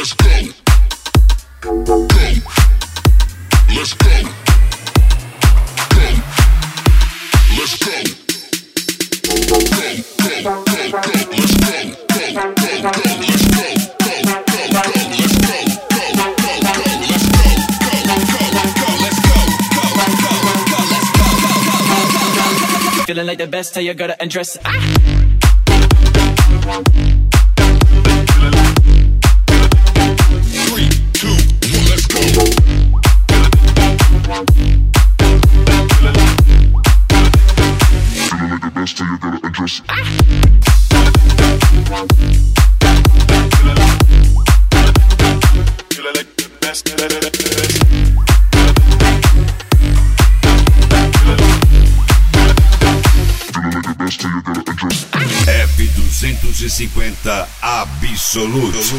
Let's go. Go. Let's go. Go. Let's go. Go. Go. Go. Go. Let's go. Go. Go. Go. Let's go. Feeling like the best, how you gotta undress. Ah! 3, 2, 1, let's go. Feeling like the best, how you gotta undress. Ah! Feeling like the best. F250 Absolute.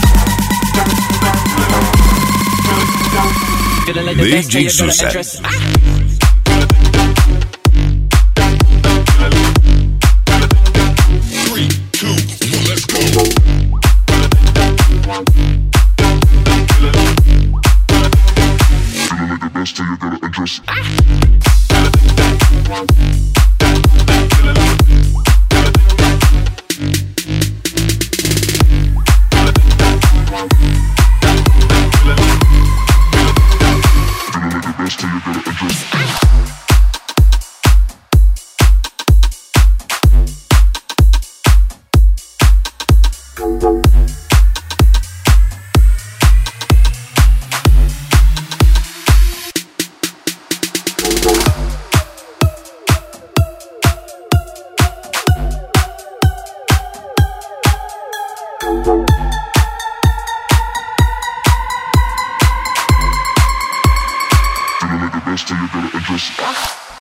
Feeling like the best, how you gotta DJ undress. Ah!